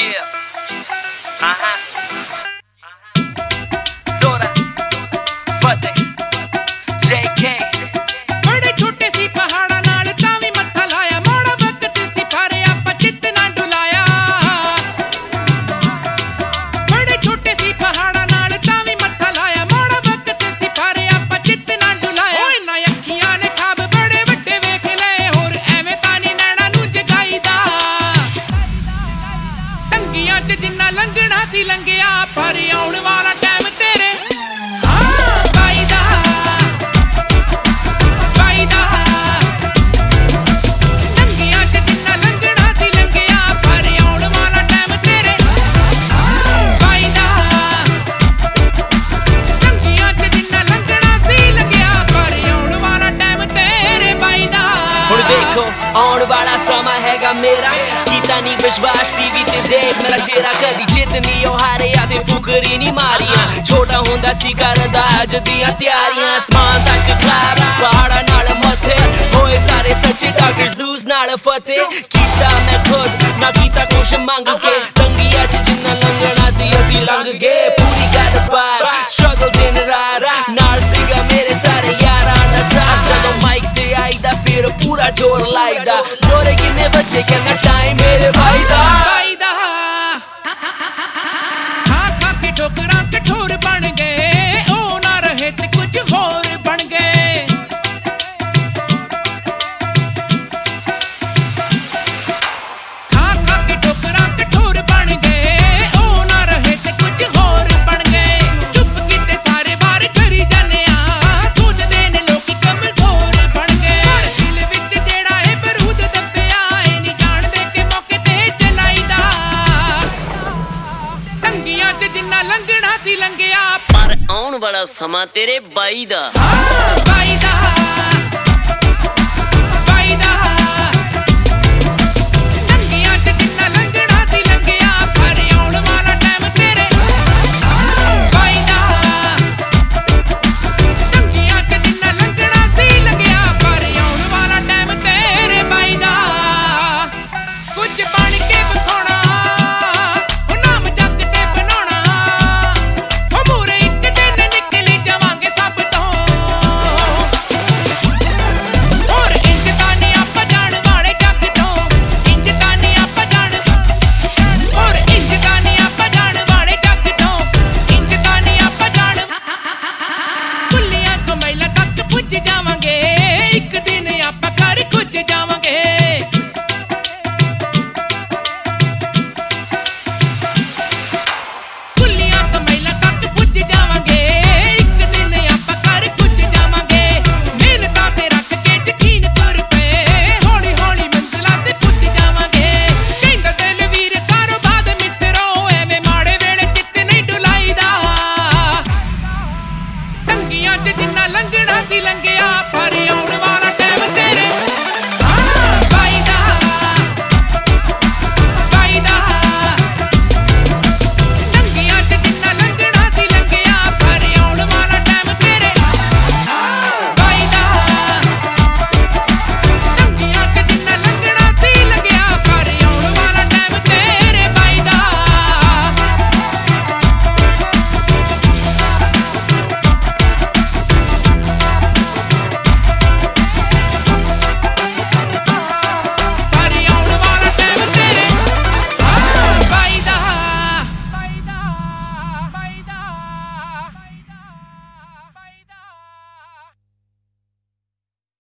Zora, Fateh, JK. बड़े छोटे सी पहाड़ा नाल तावी मत्था लाया मोड़ा वक्त सी पारे आपा चित ना डुलाया बड़े छोटे सी पहाड़ा नाल तावी मत्था लाया मोड़ा वक्त सी पारे आपा चित ना डुलाया ओए ना अखियां ने खाब बड़े वड्डे वेख ले होर एवें तानी नैना नू जगाईदा टंगियां च जिन्ना लंघना सी लंघिया पर आउण वाला टाइम तेरे आउण वाला समा हैगा मेरा कीता नी विश्वास टीवी ते देख मेरा चेहरा कदी जितनी ओ हारिया ते फुकरी नी मारियां छोटा होंदा सी करदा अज दियां त्यारियां आसमान तक खारा पहाड़ा नाल मथे होए सारे सच्चे डॉक्टर जूस नाल फतेह कीता मैं खुद ना कीता कुछ मंग के तंगिया च जिन्ना लंघना सी असी लंघ गए पूरी गल बात स्ट्रगल दिन रात नाल सीगा मेरे सारे यारां दा साथ जदों माइक ते आईदा फिर पूरा जोर लाईदा जोरे किन्ने बच्चे कहना टाइम मेरे भाई दा खा खा के ठोकरां कठोर बन गए ओ ना रहे ते कुछ होर बन गए खा खा के ठोकरां कठोर बन गए ओ ना रहे ते कुछ होर बन गए चुप कीते सारे बार करी जाने आ सोचदे ने लोकी कमजोर बन गए दिल विच जेड़ा है बरूद दब्बिया ए नी जाणदे कि मौके ते चलाईदा टंगियां च जिन्ना लंघना सी लंघिया पर आउण वाला समा तेरे बाई दा